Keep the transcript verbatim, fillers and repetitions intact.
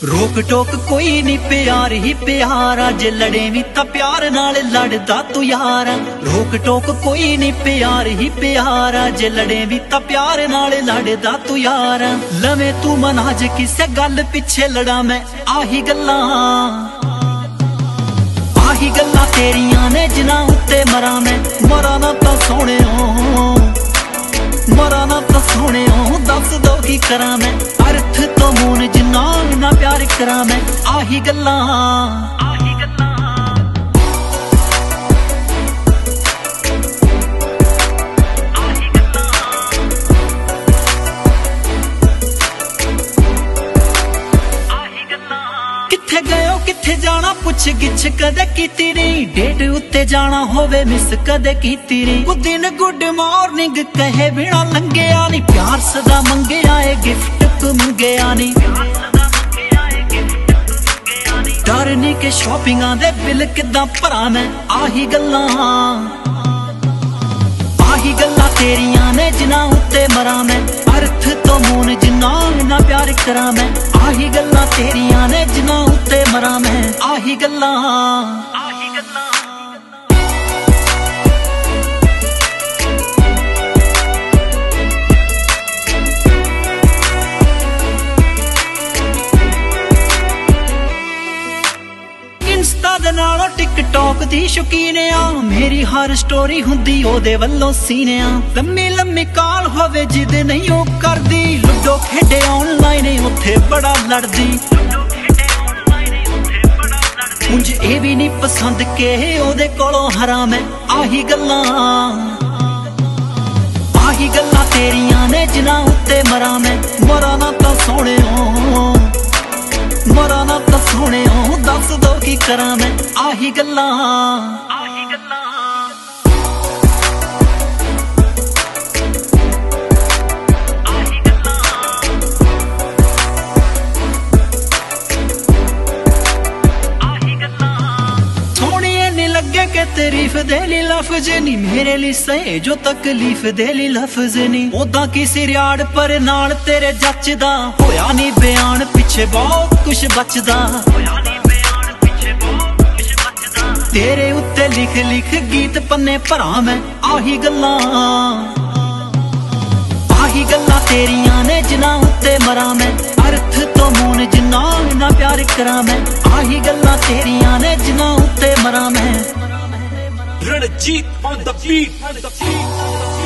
रोक टोक कोई नहीं, प्यार ही प्यार। जे लड़े भी तां प्यार नाल लड़दा तू यार। रोक टोक कोई नहीं, प्यार ही प्यार। जे लड़े भी तां प्यार नाल लड़दा तू यार। लवे तू मना जे किसे गल पिछे लड़ा मैं, आही गल्लां आही गल्लां तेरियां ने जिन्हां उत्ते मरा मैं। मरा ना तां सोहणिओ, मरा ना तां सोहणिओ, दस दो की करा मैं। अर्थ तो मून जिन्ना ना प्यार करा मैं, आही गल्लां आही गल्लां आही गल्लां आही गल्लां। किथे गयो किथे जाना पुछ गिछ कदे कीती नहीं। डेट उत्ते जाना होवे मिस कदे कीती नहीं। वो दिन गुड मॉर्निंग कहे बिना लंघिया नहीं। प्यार सदा मंगिया ए गिफ्ट तू मंगिया नहीं। डर नहीं के शॉपिंगां दे बिल किदां भरा मैं, आही गल्लां आही गल्लां तेरियां ने जिन्हां उत्ते मरा मैं। अर्थ तो मून जिन्ना ना प्यार करा मैं, आही गल्लां तेरियां ने जिन्हां उत्ते मरा मैं, आही गल्लां आही गल्लां। इंस्टा दे नालों टिकटॉक दी शौकीन आ। मेरी हर स्टोरी हुंदी ओदे वल्लों सीने आ। लम्मी लम्मी कॉल होवे जिद नहीं ओ करदी। लूडो खेडे ऑनलाइन उत्थे बड़ा लड़दी। मुझ ए भी नहीं पसंद के ओदे कोलों हरा मैं, आही गल्लां आही गल्लां तेरियां ने जिन्हां उत्ते मरा मैं। मरा ना तां सोहणिओ, मरा ना तां सोहणिओ, दस दो की करा मैं, आही गल्लां आही गल्लां आही गल्लां आही गल्लां। सोहणिए नी लगे के तारीफ दे ली लफ्ज नी। मेरे लिए सहे जो तकलीफ दे ली लफ्ज नी। ओदा किसी रियाड़ पर नाल तेरे जचदा। होया नी बयान पिछे बहुत कुछ बचदा। तेरे उत्ते लिख लिख गीत पन्ने भरा मैं, आही गल्लां आही गल्लां तेरियां ने जिन्हां उत्ते मरा मैं। अर्थ तो मून जिन्ना ना प्यार करा मैं, आही गल्लां तेरियां ने जिन्हां उत्ते मरा मैं। Ranjit on the beat.